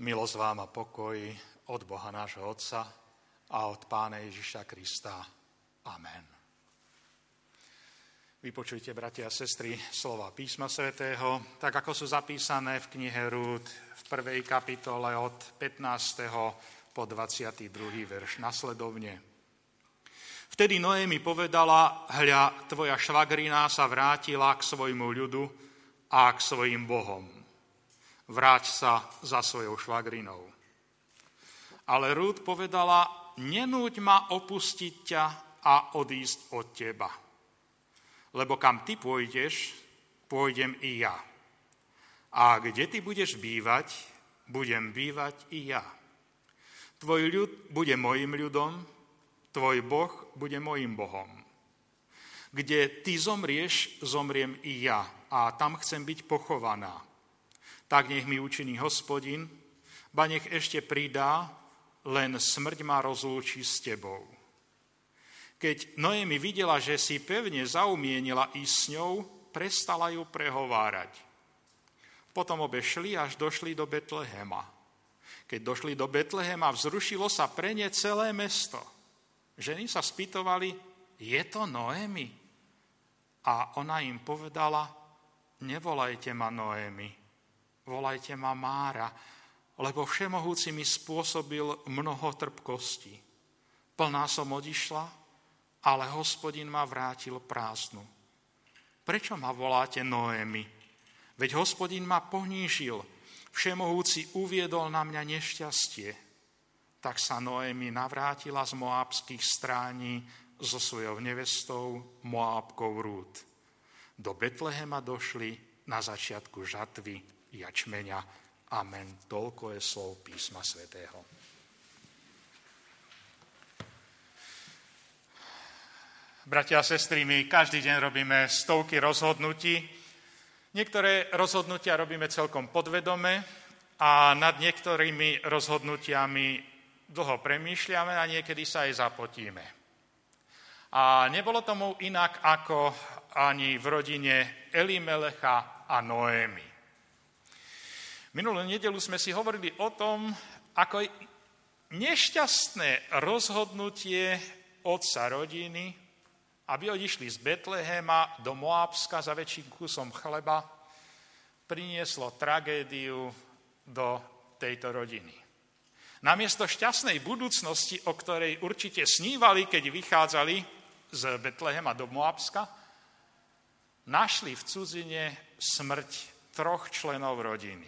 Milosť vám a pokoj od Boha nášho Otca a od Pána Ježiša Krista. Amen. Vypočujte, bratia a sestry, slova písma svätého, tak ako sú zapísané v knihe Rút v 1. kapitole od 15. po 22. verš nasledovne. Vtedy Noémi povedala: hľa, tvoja švagrina sa vrátila k svojmu ľudu a k svojim bohom. Vráť sa za svojou švagrinou. Ale Rút povedala: nenúď ma opustiť ťa a odísť od teba. Lebo kam ty pôjdeš, pôjdem i ja. A kde ty budeš bývať, budem bývať i ja. Tvoj ľud bude mojim ľudom, tvoj Boh bude mojim Bohom. Kde ty zomrieš, zomriem i ja, a tam chcem byť pochovaná. Tak nech mi učiní Hospodin, ba nech ešte pridá, len smrť ma rozlúči s tebou. Keď Noémi videla, že si pevne zaumienila ísť s ňou, prestala ju prehovárať. Potom obe šli, až došli do Betlehema. Keď došli do Betlehema, vzrušilo sa pre ne celé mesto. Ženy sa spýtovali: je to Noémi? A ona im povedala: nevolajte ma Noémi, volajte ma Mára, lebo Všemohúci mi spôsobil mnoho trpkostí. Plná som odišla, ale Hospodin ma vrátil prázdnu. Prečo ma voláte Noémi? Veď Hospodin ma ponížil, Všemohúci uviedol na mňa nešťastie. Tak sa Noémi navrátila z moábskych strání so svojou nevestou Moábkou Rút. Do Betlehema došli na začiatku žatvy jačmeňa. Amen. Toľko je slov písma svätého. Bratia a sestry, my každý deň robíme stovky rozhodnutí. Niektoré rozhodnutia robíme celkom podvedome a nad niektorými rozhodnutiami dlho premýšľame a niekedy sa aj zapotíme. A nebolo tomu inak ako ani v rodine Elimelecha a Noémi. Minulú nedeľu sme si hovorili o tom, ako nešťastné rozhodnutie otca rodiny, aby odišli z Betlehema do Moábska za väčším kusom chleba, prinieslo tragédiu do tejto rodiny. Namiesto šťastnej budúcnosti, o ktorej určite snívali, keď vychádzali z Betlehema do Moábska, našli v cudzine smrť 3 členov rodiny.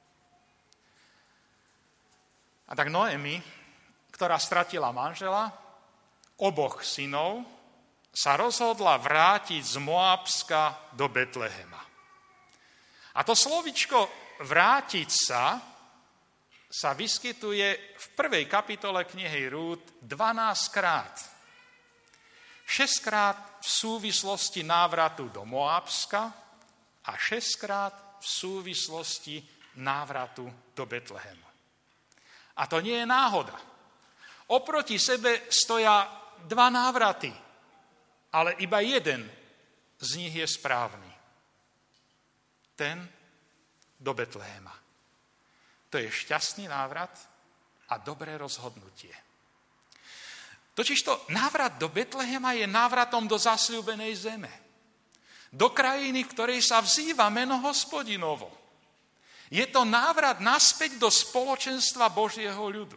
A tak Noémi, ktorá stratila manžela, oboch synov, sa rozhodla vrátiť z Moábska do Betlehema. A to slovičko vrátiť sa vyskytuje v 1. kapitole knihy Rút 12 krát. 6 krát v súvislosti návratu do Moábska a 6 krát v súvislosti návratu do Betlehema. A to nie je náhoda. Oproti sebe stoja 2 návraty, ale iba jeden z nich je správny. Ten do Betlehema. To je šťastný návrat a dobré rozhodnutie. Totižto návrat do Betlehema je návratom do zasľúbenej zeme. Do krajiny, v ktorej sa vzýva meno Hospodinovo. Je to návrat naspäť do spoločenstva Božieho ľudu.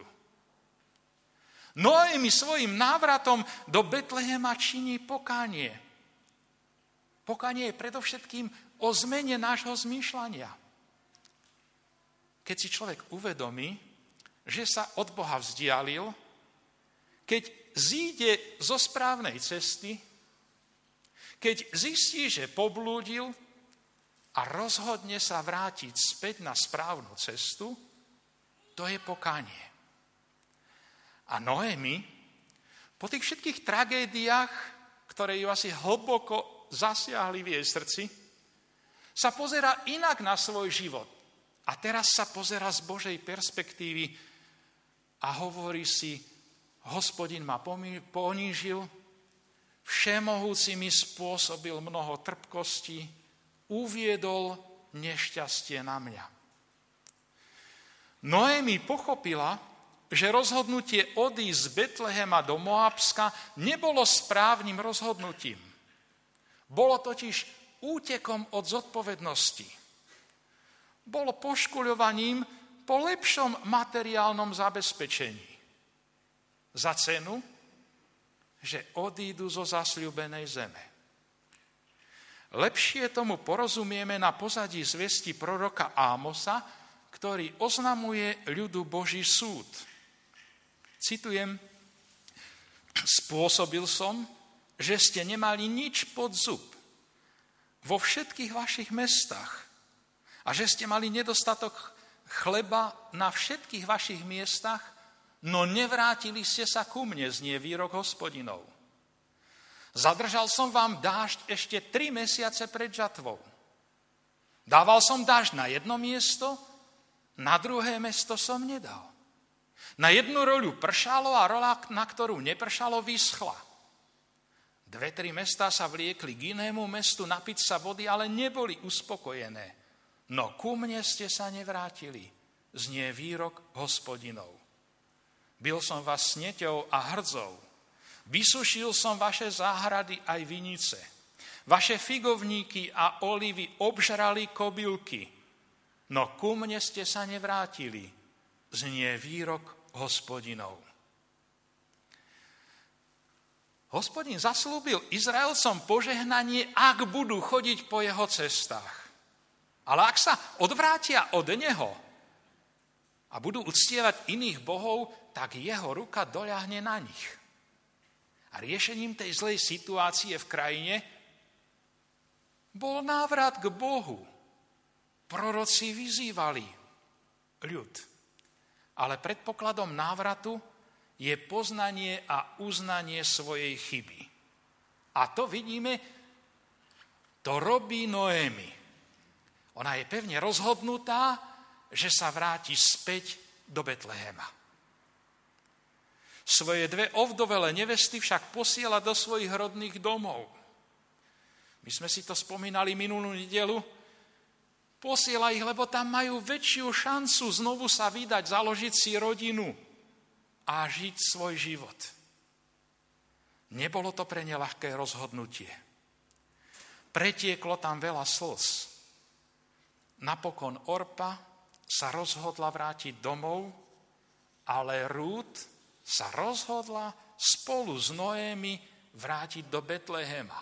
Noémi svojim návratom do Betlehema činí pokánie. Pokánie je predovšetkým o zmene nášho zmýšľania. Keď si človek uvedomí, že sa od Boha vzdialil, keď zíde zo správnej cesty, keď zistí, že poblúdil a rozhodne sa vrátiť späť na správnu cestu, to je pokánie. A Noémi po tých všetkých tragédiách, ktoré ju asi hlboko zasiahli v jej srdci, sa pozerá inak na svoj život. A teraz sa pozerá z Božej perspektívy a hovorí si: Hospodin ma ponížil, Všemohúci mi spôsobil mnoho trpkostí, uviedol nešťastie na mňa. Noémi pochopila, že rozhodnutie odísť z Betlehema do Moabska nebolo správnym rozhodnutím. Bolo totiž útekom od zodpovednosti. Bolo poškuľovaním po lepšom materiálnom zabezpečení. Za cenu, že odídu zo zasľúbenej zeme. Lepšie tomu porozumieme na pozadí zvesti proroka Ámosa, ktorý oznamuje ľudu Boží súd. Citujem: Spôsobil som, že ste nemali nič pod zub vo všetkých vašich mestách a že ste mali nedostatok chleba na všetkých vašich miestach, no nevrátili ste sa ku mne, znie výrok Hospodinov. Zadržal som vám dážď ešte 3 mesiace pred žatvou. Dával som dážď na jedno miesto, na druhé mesto som nedal. Na jednu roľu pršalo a roľa, na ktorú nepršalo, vyschla. 2-3 mestá sa vliekli k inému mestu napiť sa vody, ale neboli uspokojené. No ku mne ste sa nevrátili, znie výrok Hospodinov. Bil som vás sneťou a hrdzou, vysušil som vaše záhrady aj vinice, vaše figovníky a olivy obžrali kobylky, no ku mne ste sa nevrátili, znie výrok Hospodinov. Hospodin zaslúbil Izraelcom požehnanie, ak budú chodiť po jeho cestách. Ale ak sa odvrátia od neho a budú uctievať iných bohov, tak jeho ruka doľahne na nich. A riešením tej zlej situácie v krajine bol návrat k Bohu. Proroci vyzývali ľud. Ale predpokladom návratu je poznanie a uznanie svojej chyby. A to vidíme, to robí Noémi. Ona je pevne rozhodnutá, že sa vráti späť do Betlehema. Svoje 2 ovdovelé nevesty však posiela do svojich rodných domov. My sme si to spomínali minulú nedeľu. Posiela ich, lebo tam majú väčšiu šancu znovu sa vydať, založiť si rodinu a žiť svoj život. Nebolo to pre ne ľahké rozhodnutie. Pretieklo tam veľa slz. Napokon Orpa sa rozhodla vrátiť domov, ale Rút sa rozhodla spolu s Noémi vrátiť do Betlehema.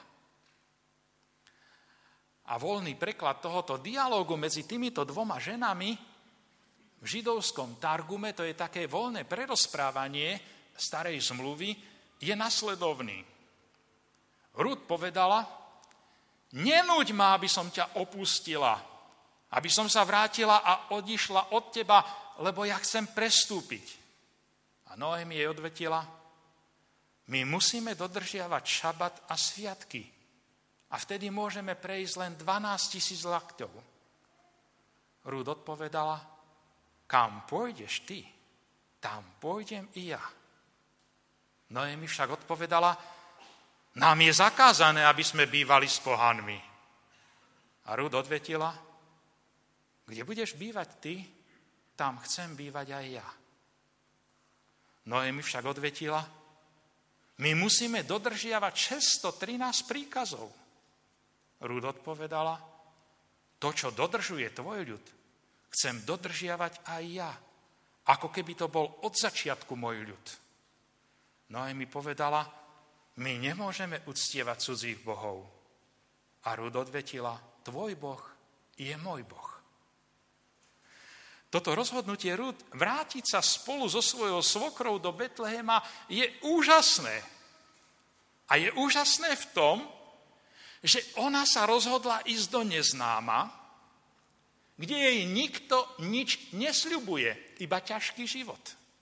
A voľný preklad tohoto dialógu medzi týmito 2 ženami v židovskom Targume, to je také voľné prerozprávanie starej zmluvy, je nasledovný. Rút povedala: nenúď ma, aby som ťa opustila, aby som sa vrátila a odišla od teba, lebo ja chcem prestúpiť. A Noémi jej odvetila: my musíme dodržiavať šabat a sviatky. A vtedy môžeme prejsť len 12 000 lakťov. Rút odpovedala: kam pôjdeš ty, tam pôjdem i ja. Noémi však odpovedala: nám je zakázané, aby sme bývali s pohanmi. A Rút odvetila: kde budeš bývať ty, tam chcem bývať aj ja. Noémi však odvetila: my musíme dodržiavať 613 príkazov. Rút odpovedala: to, čo dodržuje tvoj ľud, chcem dodržiavať aj ja, ako keby to bol od začiatku môj ľud. Noémi povedala: my nemôžeme uctievať cudzích bohov. A Rút odvetila: tvoj boh je môj boh. Toto rozhodnutie Rút vrátiť sa spolu so svojou svokrou do Betlehema je úžasné. A je úžasné v tom, že ona sa rozhodla ísť do neznáma, kde jej nikto nič nesľubuje, iba ťažký život.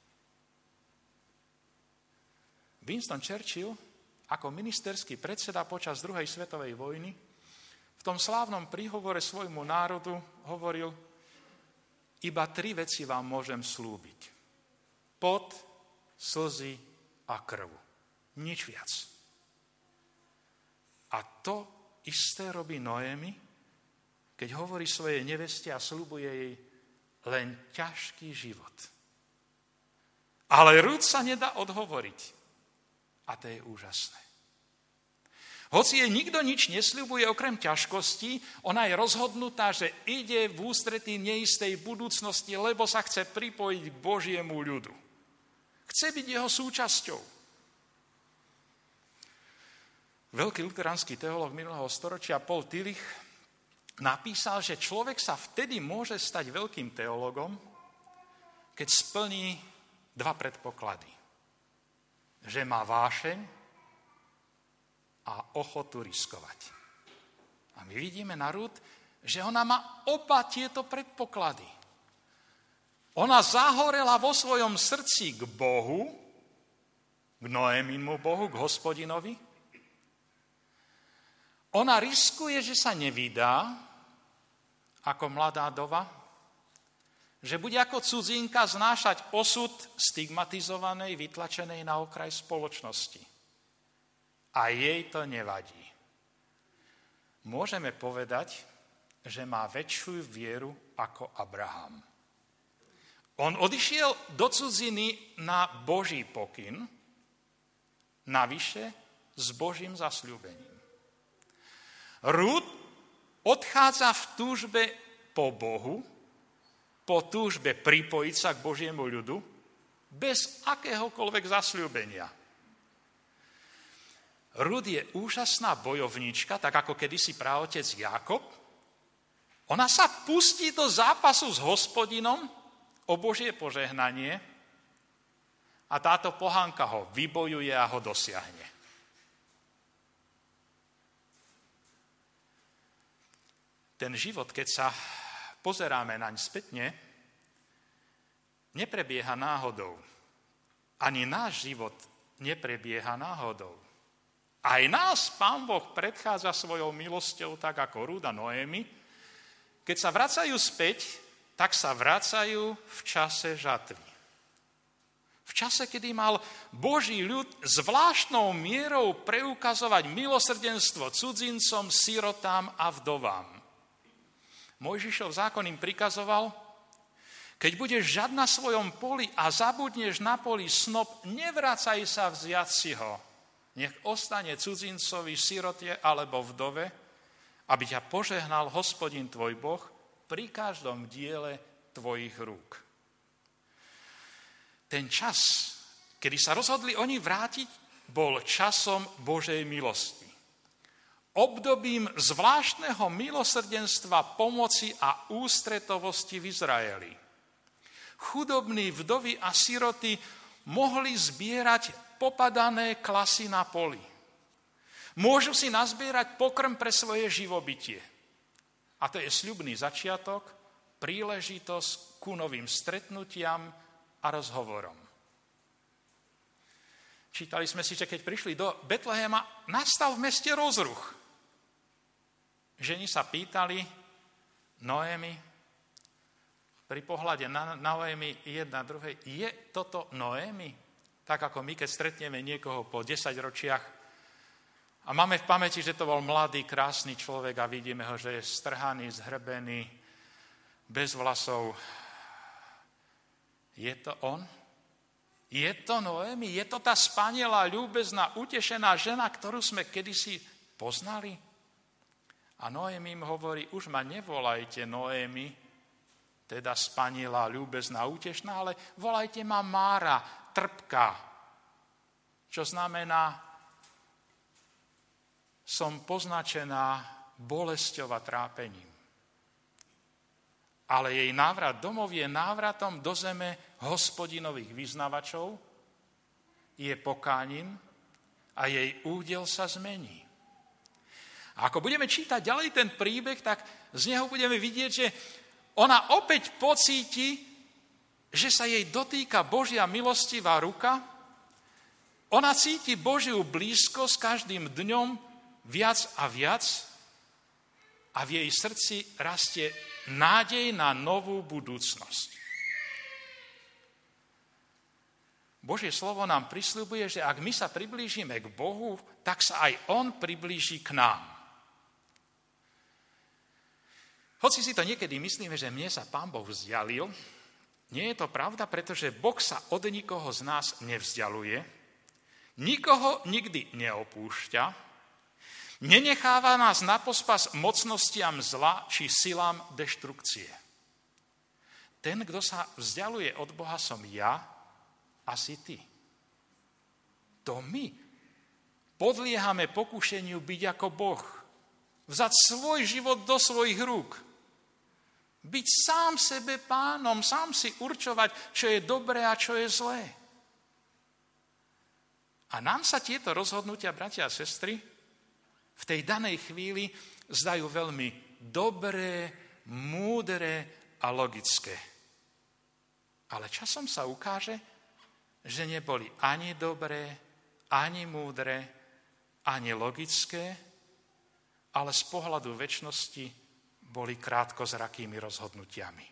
Winston Churchill ako ministerský predseda počas 2. svetovej vojny v tom slávnom príhovore svojmu národu hovoril: iba 3 veci vám môžem slúbiť. Pot, slzy a krv. Nič viac. A to isté robí Noémi, keď hovorí svojej neveste a sľubuje jej: len ťažký život. Ale Rút sa nedá odhovoriť. A to je úžasné. Hoci jej nikto nič nesľubuje okrem ťažkostí, ona je rozhodnutá, že ide v ústretí neistej budúcnosti, lebo sa chce pripojiť k Božiemu ľudu. Chce byť jeho súčasťou. Veľký luteránsky teológ minulého storočia Paul Tillich napísal, že človek sa vtedy môže stať veľkým teológom, keď splní dva predpoklady. Že má vášeň a ochotu riskovať. A my vidíme na Rút, že ona má oba tieto predpoklady. Ona zahorela vo svojom srdci k Bohu, k Noéminmu Bohu, k Hospodinovi. Ona riskuje, že sa nevydá ako mladá dova, že bude ako cudzinka znášať osud stigmatizovanej, vytlačenej na okraj spoločnosti. A jej to nevadí. Môžeme povedať, že má väčšiu vieru ako Abraham. On odišiel do cudziny na Boží pokyn, navyše s Božím zasľúbením. Rút odchádza v túžbe po Bohu, po túžbe pripojiť sa k Božiemu ľudu, bez akéhokoľvek zasľúbenia. Rút je úžasná bojovníčka, tak ako kedysi praotec Jákob. Ona sa pustí do zápasu s Hospodinom o Božie požehnanie a táto pohánka ho vybojuje a ho dosiahne. Ten život, keď sa pozeráme naň spätne, neprebieha náhodou. Ani náš život neprebieha náhodou. Aj nás Pán Boh predchádza svojou milosťou, tak ako Rút a Noémi. Keď sa vracajú späť, tak sa vracajú v čase žatvy. V čase, kedy mal Boží ľud zvláštnou mierou preukazovať milosrdenstvo cudzincom, sirotám a vdovám. Mojžišov zákon im prikazoval, keď budeš žať na svojom poli a zabudneš na poli snop, nevracaj sa vziať si ho. Nech ostane cudzincovi, sirote alebo vdove, aby ťa požehnal Hospodin tvoj Boh pri každom diele tvojich rúk. Ten čas, kedy sa rozhodli oni vrátiť, bol časom Božej milosti. Obdobím zvláštneho milosrdenstva, pomoci a ústretovosti v Izraeli. Chudobní vdovy a siroty mohli zbierať popadané klasy na poli. Môžu si nazbierať pokrm pre svoje živobytie. A to je sľubný začiatok, príležitosť ku novým stretnutiam a rozhovorom. Čítali sme si, že keď prišli do Betlehema, nastal v meste rozruch. Ženi sa pýtali Noémi, pri pohľade na Noémi jedna druhej, je toto Noémi? Tak ako my, keď stretneme niekoho po 10 ročiach a máme v pamäti, že to bol mladý, krásny človek a vidíme ho, že je strhaný, zhrbený, bez vlasov. Je to on? Je to Noémi? Je to tá spanilá, ľúbezná, utešená žena, ktorú sme kedysi poznali? A Noémi im hovorí, už ma nevolajte Noémi, teda spanilá, ľúbezná, utešná, ale volajte ma Mára, trpká, čo znamená, som poznačená bolesťou a trápením. Ale jej návrat domov je návratom do zeme Hospodinových vyznavačov, je pokáním a jej údel sa zmení. A ako budeme čítať ďalej ten príbeh, tak z neho budeme vidieť, že ona opäť pocíti, že sa jej dotýka Božia milostivá ruka, ona cíti Božiu blízkosť každým dňom viac a viac a v jej srdci rastie nádej na novú budúcnosť. Božie slovo nám prisľubuje, že ak my sa priblížime k Bohu, tak sa aj on priblíži k nám. Hoci si to niekedy myslíme, že mne sa Pán Boh vzdialil, nie je to pravda, pretože Boh sa od nikoho z nás nevzdialuje, nikoho nikdy neopúšťa, nenecháva nás na pospas mocnostiam zla či silám deštrukcie. Ten, kto sa vzdialuje od Boha, som ja a si ty. To my podliehame pokušeniu byť ako Boh, vzať svoj život do svojich rúk, byť sám sebe pánom, sám si určovať, čo je dobré a čo je zlé. A nám sa tieto rozhodnutia, bratia a sestry, v tej danej chvíli zdajú veľmi dobré, múdre a logické. Ale časom sa ukáže, že neboli ani dobré, ani múdre, ani logické, ale z pohľadu večnosti boli krátkozrakými rozhodnutiami.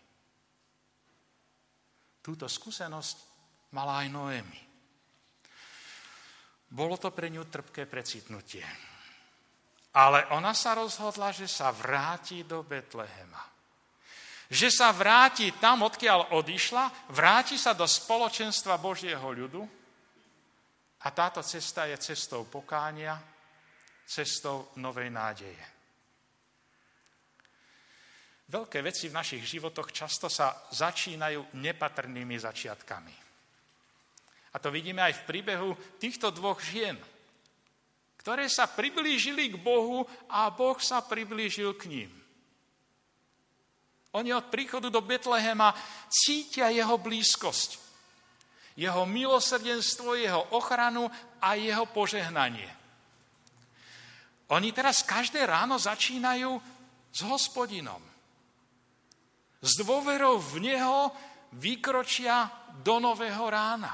Túto skúsenosť mala aj Noémi. Bolo to pre ňu trpké precitnutie. Ale ona sa rozhodla, že sa vráti do Betlehema. Že sa vráti tam, odkiaľ odišla, vráti sa do spoločenstva Božieho ľudu a táto cesta je cestou pokánia, cestou novej nádeje. Veľké veci v našich životoch často sa začínajú nepatrnými začiatkami. A to vidíme aj v príbehu týchto dvoch žien, ktoré sa priblížili k Bohu a Boh sa priblížil k ním. Oni od príchodu do Betlehema cítia jeho blízkosť, jeho milosrdenstvo, jeho ochranu a jeho požehnanie. Oni teraz každé ráno začínajú s Hospodinom. S dôverou v neho vykročia do nového rána.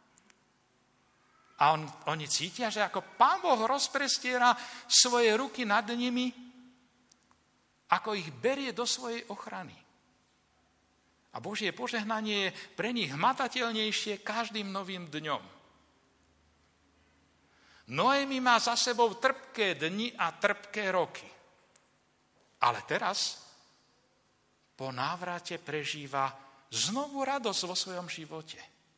A oni cítia, že ako Pán Boh rozprestiera svoje ruky nad nimi, ako ich berie do svojej ochrany. A Božie požehnanie je pre nich hmatateľnejšie každým novým dňom. Noémi má za sebou trpké dni a trpké roky. Ale teraz po návrate prežíva znovu radosť vo svojom živote.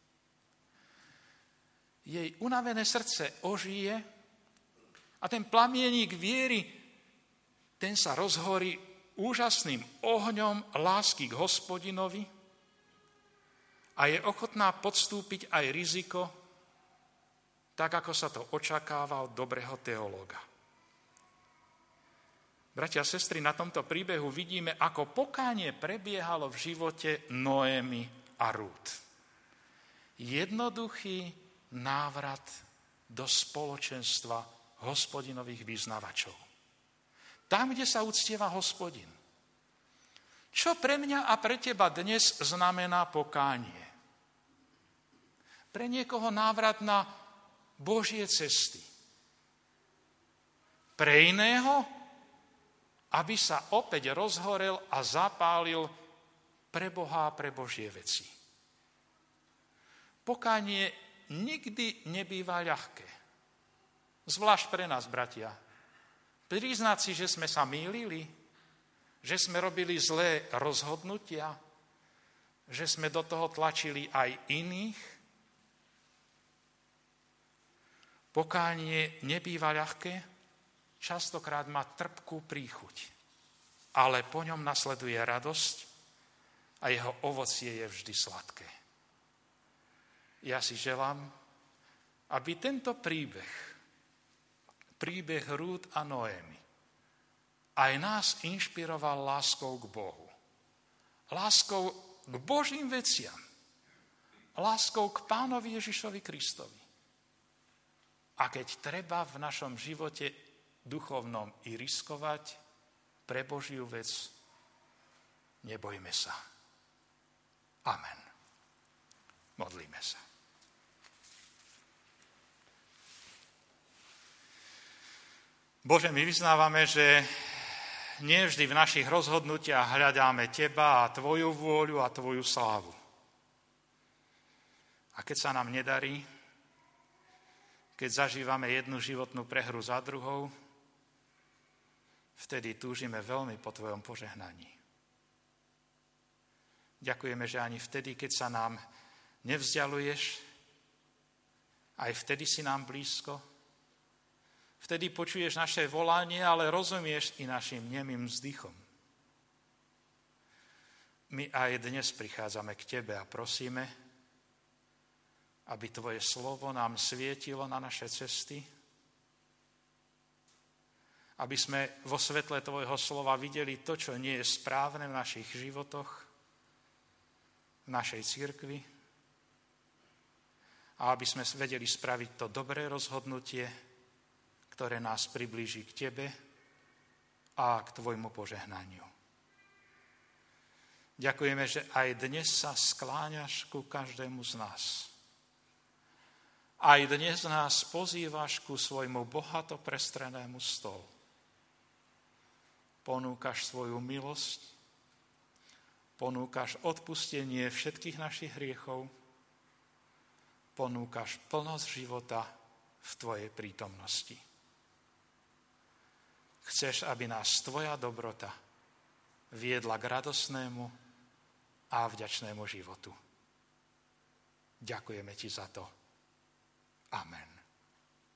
Jej unavené srdce ožije a ten plamienik viery, ten sa rozhorí úžasným ohňom lásky k Hospodinovi a je ochotná podstúpiť aj riziko, tak ako sa to očakáva od dobrého teológa. Bratia a sestry, na tomto príbehu vidíme, ako pokánie prebiehalo v živote Noémy a Rút. Jednoduchý návrat do spoločenstva Hospodinových vyznavačov. Tam, kde sa uctieva Hospodin. Čo pre mňa a pre teba dnes znamená pokánie? Pre niekoho návrat na Božie cesty. Pre iného, aby sa opäť rozhorel a zapálil pre Boha a pre Božie veci. Pokánie nikdy nebýva ľahké. Zvlášť pre nás, bratia. Priznať si, že sme sa mýlili, že sme robili zlé rozhodnutia, že sme do toho tlačili aj iných. Pokánie nebýva ľahké, častokrát má trpkú príchuť, ale po ňom nasleduje radosť a jeho ovocie je vždy sladké. Ja si želám, aby tento príbeh Rút a Noémy, aj nás inšpiroval láskou k Bohu. Láskou k Božím veciam. Láskou k Pánovi Ježišovi Kristovi. A keď treba v našom živote duchovnom i riskovať pre Božiu vec, nebojme sa. Amen. Modlíme sa. Bože, my vyznávame, že nie vždy v našich rozhodnutiach hľadáme Teba a Tvoju vôľu a Tvoju slávu. A keď sa nám nedarí, keď zažívame jednu životnú prehru za druhou, vtedy túžime veľmi po Tvojom požehnaní. Ďakujeme, že ani vtedy, keď sa nám nevzdialuješ, aj vtedy si nám blízko. Vtedy počuješ naše volanie, ale rozumieš i našim nemým vzdychom. My aj dnes prichádzame k Tebe a prosíme, aby Tvoje slovo nám svietilo na naše cesty, aby sme vo svetle Tvojho slova videli to, čo nie je správne v našich životoch, v našej cirkvi, a aby sme vedeli spraviť to dobré rozhodnutie, ktoré nás priblíži k Tebe a k Tvojmu požehnaniu. Ďakujeme, že aj dnes sa skláňaš ku každému z nás. Aj dnes nás pozývaš ku svojmu bohato prestrenému stolu. Ponúkaš svoju milosť, ponúkaš odpustenie všetkých našich hriechov, ponúkaš plnosť života v Tvojej prítomnosti. Chceš, aby nás Tvoja dobrota viedla k radosnému a vďačnému životu. Ďakujeme Ti za to. Amen.